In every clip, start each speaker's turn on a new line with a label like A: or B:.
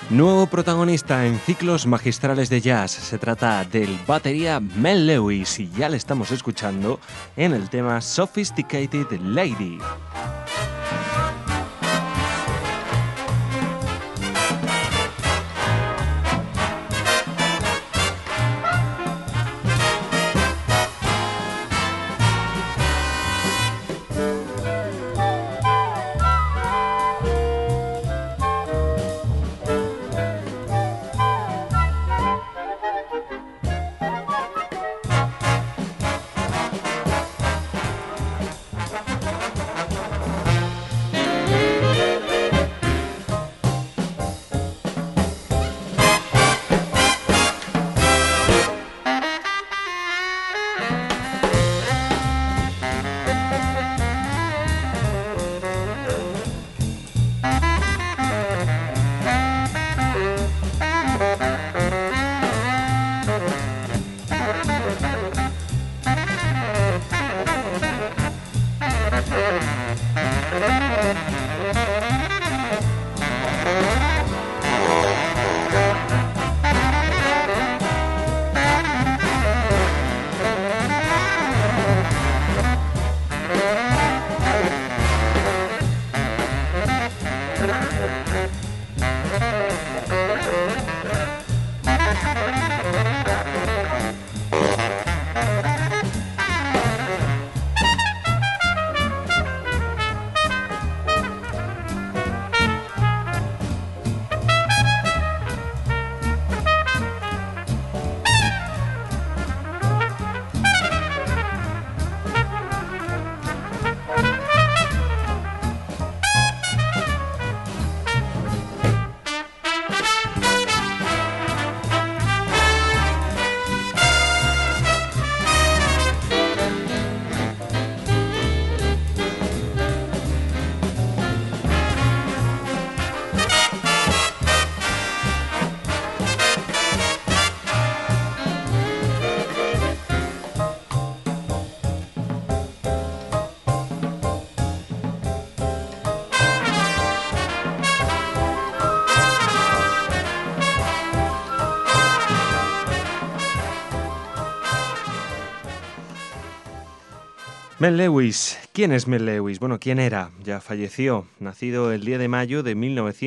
A: Nuevo protagonista en ciclos magistrales de jazz. Se trata del batería Mel Lewis y ya le estamos escuchando en el tema Sophisticated Lady. Mel Lewis. ¿Quién es Mel Lewis? Bueno, ¿quién era? Ya falleció. Nacido el 10 de mayo de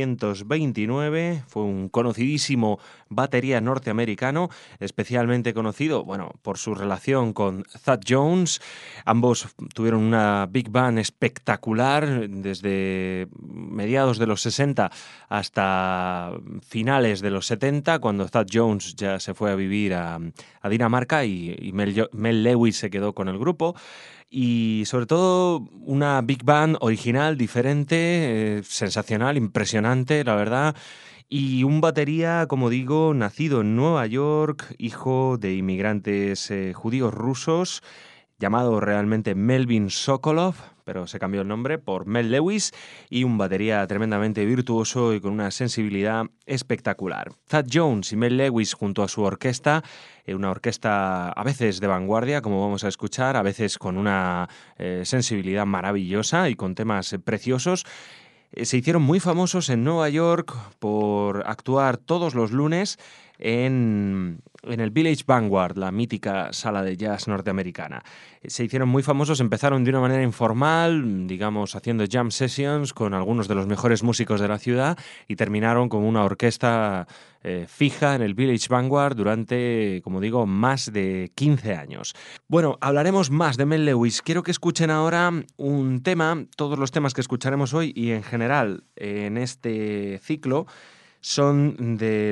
A: 1929, fue un conocidísimo batería norteamericano, especialmente conocido, bueno, por su relación con Thad Jones. Ambos tuvieron una big band espectacular desde mediados de los 60 hasta finales de los 70, cuando Thad Jones ya se fue a vivir a Dinamarca y Mel Lewis se quedó con el grupo. Y sobre todo una big band original, diferente, sensacional, impresionante, la verdad. Y un batería, como digo, nacido en Nueva York, hijo de inmigrantes judíos rusos, llamado realmente Melvin Sokolov, pero se cambió el nombre por Mel Lewis, y un batería tremendamente virtuoso y con una sensibilidad espectacular. Thad Jones y Mel Lewis junto a su orquesta, una orquesta a veces de vanguardia, como vamos a escuchar, a veces con una sensibilidad maravillosa y con temas preciosos. Se hicieron muy famosos en Nueva York por actuar todos los lunes en el Village Vanguard, la mítica sala de jazz norteamericana. Se hicieron muy famosos, empezaron de una manera informal, digamos, haciendo jam sessions con algunos de los mejores músicos de la ciudad y terminaron con una orquesta fija en el Village Vanguard durante, como digo, más de 15 años. Bueno, hablaremos más de Mel Lewis. Quiero que escuchen ahora un tema, todos los temas que escucharemos hoy y en general en este ciclo son de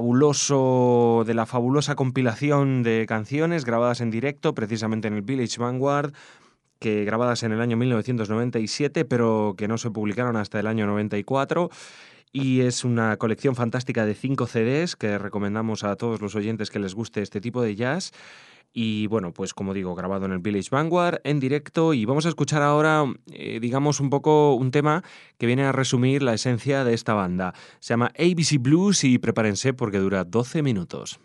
A: la fabulosa compilación de canciones grabadas en directo, precisamente en el Village Vanguard, que grabadas en el año 1997, pero que no se publicaron hasta el año 94. Y es una colección fantástica de 5 CDs que recomendamos a todos los oyentes que les guste este tipo de jazz. Y bueno, pues como digo, grabado en el Village Vanguard, en directo, y vamos a escuchar ahora, digamos, un poco un tema que viene a resumir la esencia de esta banda. Se llama ABC Blues y prepárense porque dura 12 minutos.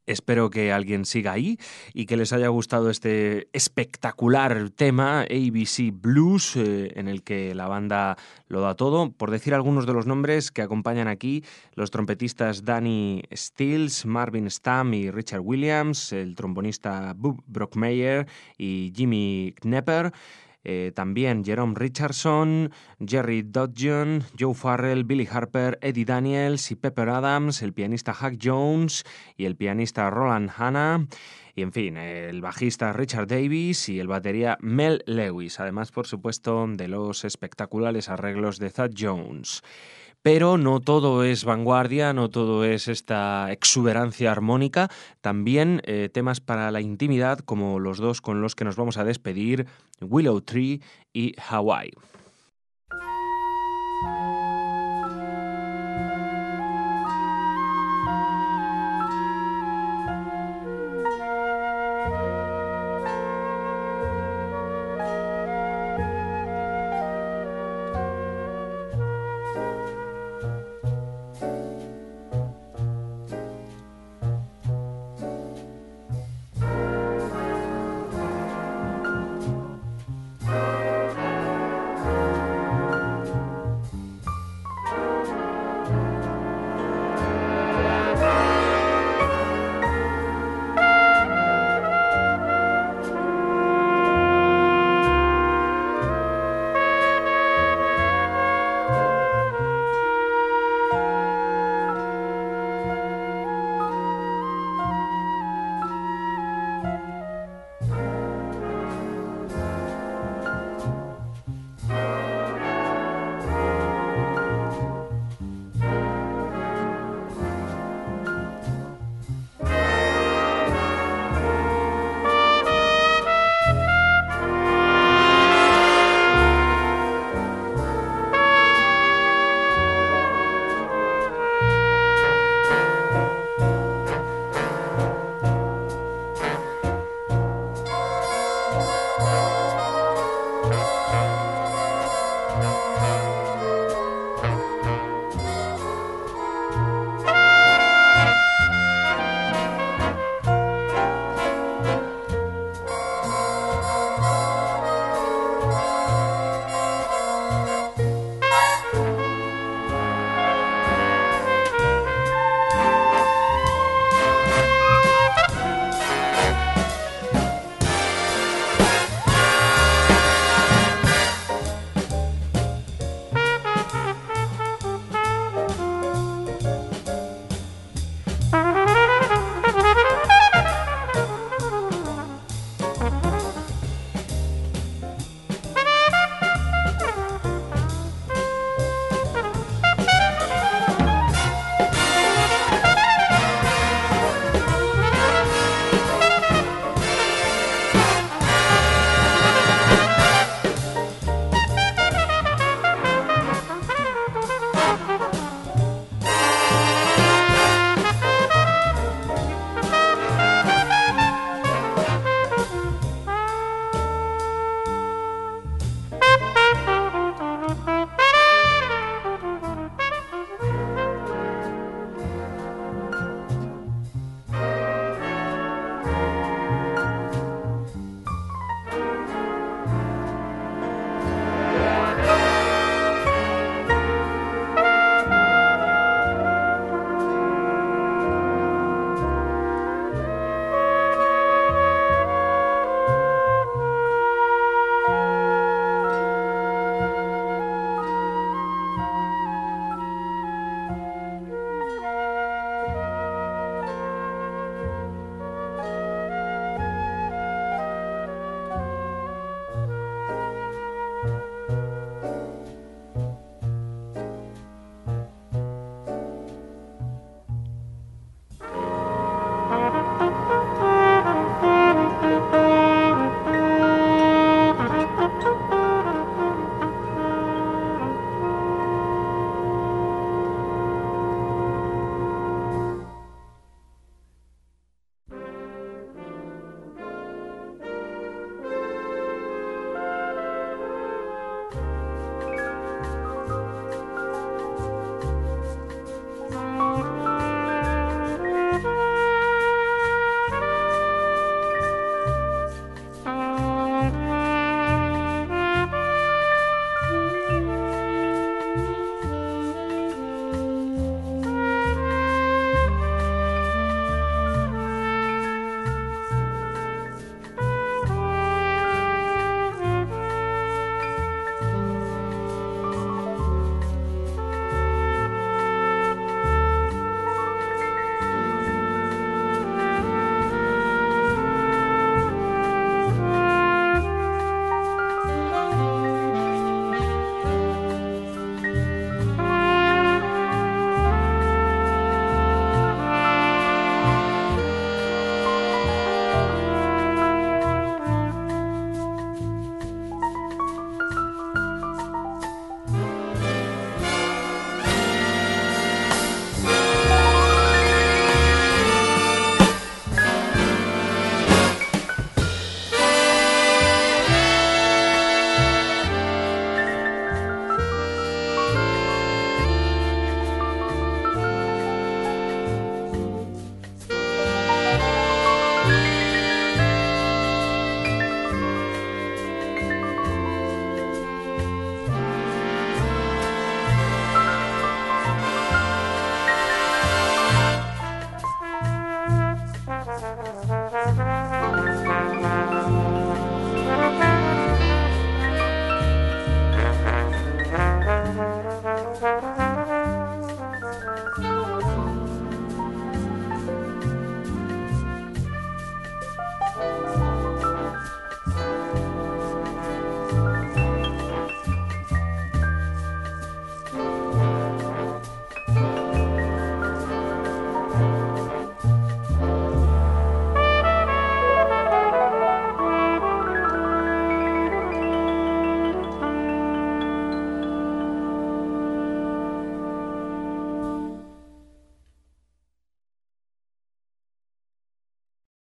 A: Espero que alguien siga ahí y que les haya gustado este espectacular tema ABC Blues, en el que la banda lo da todo. Por decir algunos de los nombres que acompañan aquí, los trompetistas Danny Stills, Marvin Stamm y Richard Williams, el trombonista Bob Brockmeyer y Jimmy Knepper, también Jerome Richardson, Jerry Dudgeon, Joe Farrell, Billy Harper, Eddie Daniels y Pepper Adams, el pianista Huck Jones y el pianista Roland Hanna, y en fin, el bajista Richard Davis y el batería Mel Lewis, además, por supuesto, de los espectaculares arreglos de Thad Jones. Pero no todo es vanguardia, no todo es esta exuberancia armónica, también temas para la intimidad, como los dos con los que nos vamos a despedir, Willow Tree y Hawaii.